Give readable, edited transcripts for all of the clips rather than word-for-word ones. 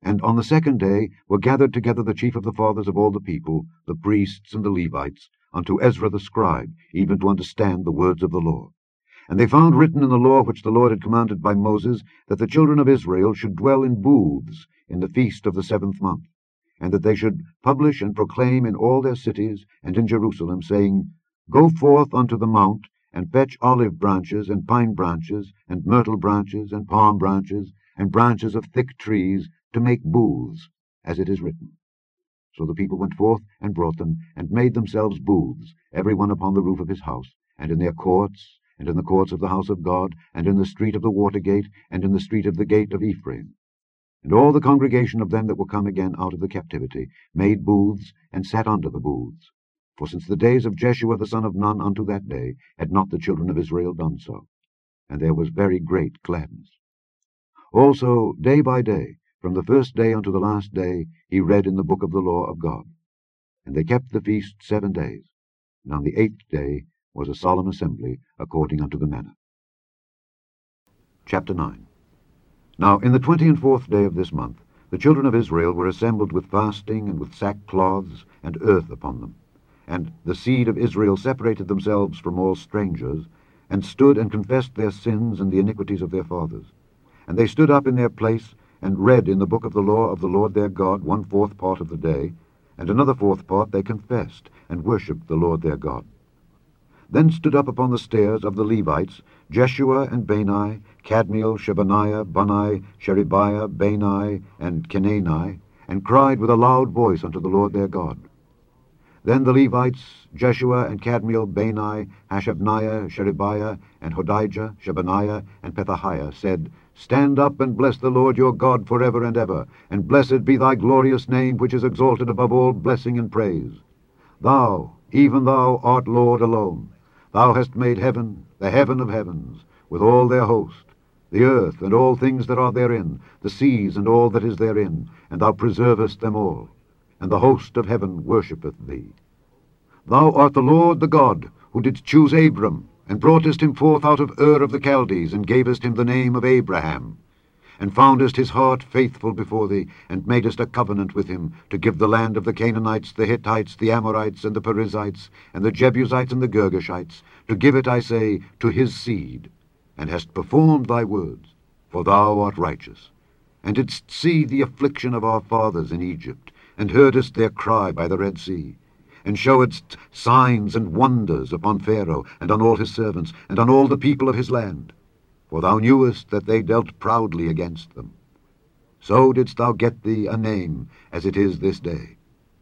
And on the second day were gathered together the chief of the fathers of all the people, the priests and the Levites, unto Ezra the scribe, even to understand the words of the law. And they found written in the law which the Lord had commanded by Moses, that the children of Israel should dwell in booths in the feast of the 7th month, and that they should publish and proclaim in all their cities and in Jerusalem, saying, Go forth unto the mount, and fetch olive branches, and pine branches, and myrtle branches, and palm branches, and branches of thick trees, to make booths, as it is written. So the people went forth and brought them, and made themselves booths, every one upon the roof of his house, and in their courts, and in the courts of the house of God, and in the street of the water gate, and in the street of the gate of Ephraim. And all the congregation of them that were come again out of the captivity made booths, and sat under the booths. For since the days of Jeshua the son of Nun unto that day had not the children of Israel done so. And there was very great gladness. Also day by day, from the first day unto the last day, he read in the book of the law of God. And they kept the feast 7 days. And on the 8th day was a solemn assembly, according unto the manner. Chapter 9. Now in the 24th day of this month, the children of Israel were assembled with fasting, and with sackcloths, and earth upon them. And the seed of Israel separated themselves from all strangers, and stood and confessed their sins and the iniquities of their fathers. And they stood up in their place, and read in the book of the law of the Lord their God 1/4 part of the day, and another 4th part they confessed, and worshipped the Lord their God. Then stood up upon the stairs of the Levites Jeshua and Bani, Kadmiel, Shebaniah, Bunni, Sherebiah, Bani, and Kenani, and cried with a loud voice unto the Lord their God. Then the Levites, Jeshua and Kadmiel, Bani, Hashabniah, Sherebiah, and Hodijah, Shebaniah, and Pethahiah, said, Stand up and bless the Lord your God forever and ever, and blessed be thy glorious name, which is exalted above all blessing and praise. Thou, even thou, art Lord alone. Thou hast made heaven, the heaven of heavens, with all their host, the earth and all things that are therein, the seas and all that is therein, and thou preservest them all. And the host of heaven worshippeth thee. Thou art the Lord the God, who didst choose Abram, and broughtest him forth out of Ur of the Chaldees, and gavest him the name of Abraham, and foundest his heart faithful before thee, and madest a covenant with him, to give the land of the Canaanites, the Hittites, the Amorites, and the Perizzites, and the Jebusites, and the Girgashites, to give it, I say, to his seed, and hast performed thy words, for thou art righteous, and didst see the affliction of our fathers in Egypt, and heardest their cry by the Red Sea, and showedst signs and wonders upon Pharaoh, and on all his servants, and on all the people of his land. For thou knewest that they dealt proudly against them. So didst thou get thee a name, as it is this day.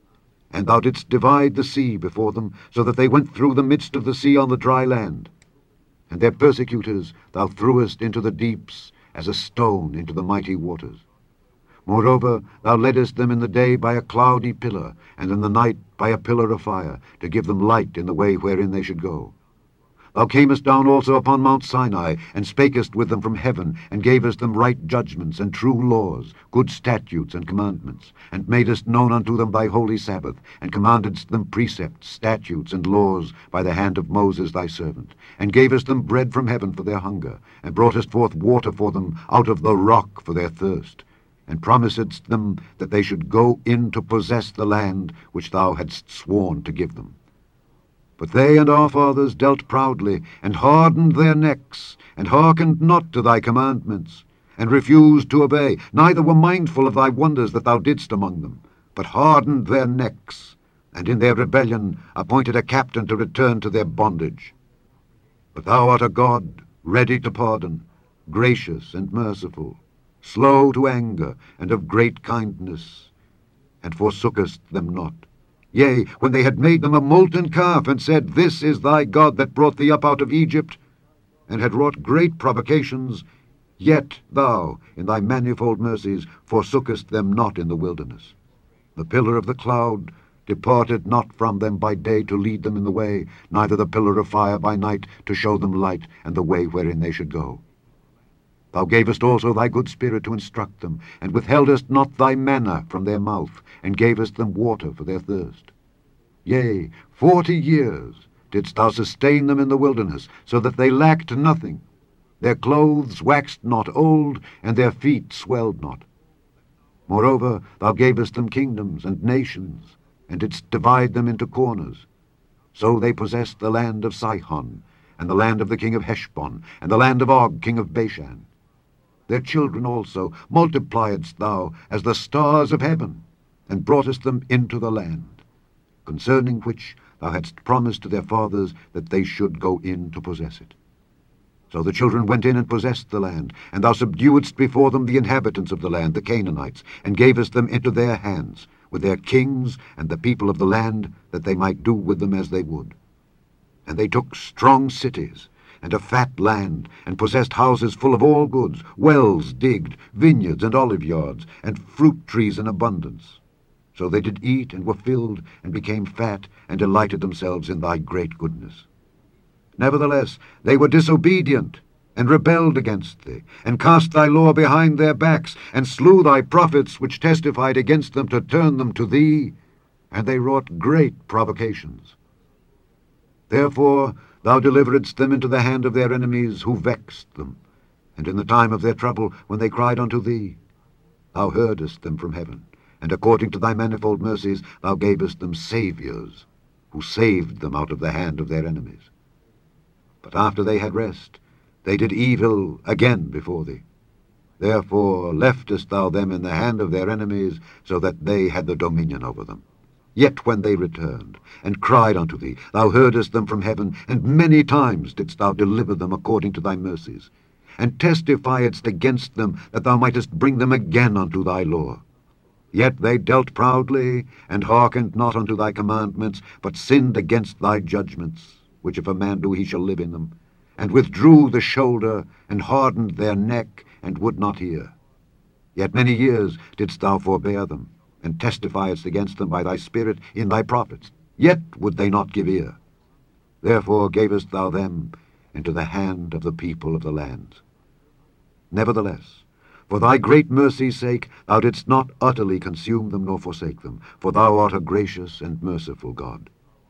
And thou didst divide the sea before them, so that they went through the midst of the sea on the dry land. And their persecutors thou threwest into the deeps, as a stone into the mighty waters. Moreover, thou leddest them in the day by a cloudy pillar, and in the night by a pillar of fire, to give them light in the way wherein they should go. Thou camest down also upon Mount Sinai, and spakest with them from heaven, and gavest them right judgments, and true laws, good statutes and commandments, and madest known unto them thy holy Sabbath, and commandedst them precepts, statutes, and laws by the hand of Moses thy servant, and gavest them bread from heaven for their hunger, and broughtest forth water for them out of the rock for their thirst, and promisedst them that they should go in to possess the land which thou hadst sworn to give them. But they and our fathers dealt proudly, and hardened their necks, and hearkened not to thy commandments, and refused to obey, neither were mindful of thy wonders that thou didst among them, but hardened their necks, and in their rebellion appointed a captain to return to their bondage. But thou art a God ready to pardon, gracious and merciful, slow to anger, and of great kindness, and forsookest them not. Yea, when they had made them a molten calf, and said, This is thy God that brought thee up out of Egypt, and had wrought great provocations, yet thou, in thy manifold mercies, forsookest them not in the wilderness. The pillar of the cloud departed not from them by day to lead them in the way, neither the pillar of fire by night to show them light and the way wherein they should go. Thou gavest also thy good spirit to instruct them, and withheldest not thy manna from their mouth, and gavest them water for their thirst. Yea, 40 years didst thou sustain them in the wilderness, so that they lacked nothing. Their clothes waxed not old, and their feet swelled not. Moreover, thou gavest them kingdoms and nations, and didst divide them into corners. So they possessed the land of Sihon, and the land of the king of Heshbon, and the land of Og, king of Bashan. Their children also multipliedst thou as the stars of heaven, and broughtest them into the land, concerning which thou hadst promised to their fathers that they should go in to possess it. So the children went in and possessed the land, and thou subduedst before them the inhabitants of the land, the Canaanites, and gavest them into their hands, with their kings and the people of the land, that they might do with them as they would. And they took strong cities, and a fat land, and possessed houses full of all goods, wells digged, vineyards and oliveyards, and fruit trees in abundance. So they did eat, and were filled, and became fat, and delighted themselves in thy great goodness. Nevertheless, they were disobedient, and rebelled against thee, and cast thy law behind their backs, and slew thy prophets which testified against them to turn them to thee, and they wrought great provocations. Therefore thou deliveredst them into the hand of their enemies, who vexed them, and in the time of their trouble, when they cried unto thee, thou heardest them from heaven, and according to thy manifold mercies thou gavest them saviours, who saved them out of the hand of their enemies. But after they had rest, they did evil again before thee. Therefore leftest thou them in the hand of their enemies, so that they had the dominion over them. Yet when they returned, and cried unto thee, thou heardest them from heaven, and many times didst thou deliver them according to thy mercies, and testifiedst against them, that thou mightest bring them again unto thy law. Yet they dealt proudly, and hearkened not unto thy commandments, but sinned against thy judgments, which if a man do, he shall live in them, and withdrew the shoulder, and hardened their neck, and would not hear. Yet many years didst thou forbear them, and testifiedst against them by thy Spirit in thy prophets. Yet would they not give ear. Therefore gavest thou them into the hand of the people of the lands. Nevertheless, for thy great mercy's sake, thou didst not utterly consume them nor forsake them, for thou art a gracious and merciful God.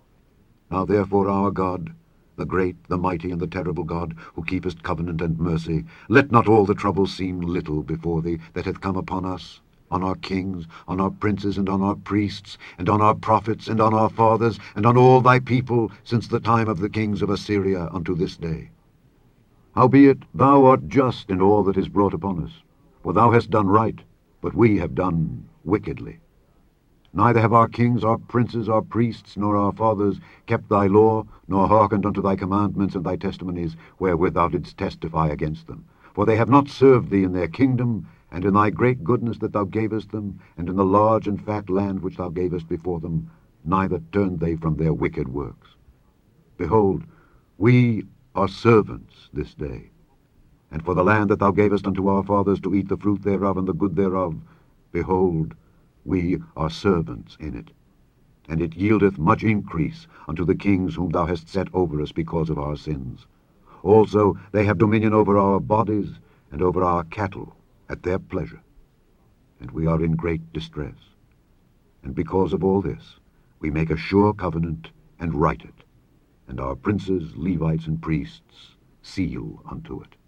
Now therefore, our God, the great, the mighty, and the terrible God, who keepest covenant and mercy, let not all the trouble seem little before thee that hath come upon us, on our kings, on our princes, and on our priests, and on our prophets, and on our fathers, and on all thy people, since the time of the kings of Assyria unto this day. Howbeit thou art just in all that is brought upon us, for thou hast done right, but we have done wickedly. Neither have our kings, our princes, our priests, nor our fathers kept thy law, nor hearkened unto thy commandments and thy testimonies, wherewith thou didst testify against them. For they have not served thee in their kingdom, and in thy great goodness that thou gavest them, and in the large and fat land which thou gavest before them, neither turned they from their wicked works. Behold, we are servants this day. And for the land that thou gavest unto our fathers to eat the fruit thereof and the good thereof, behold, we are servants in it. And it yieldeth much increase unto the kings whom thou hast set over us because of our sins. Also they have dominion over our bodies and over our cattle at their pleasure. And we are in great distress. And because of all this, we make a sure covenant and write it, and our princes, Levites, and priests seal unto it.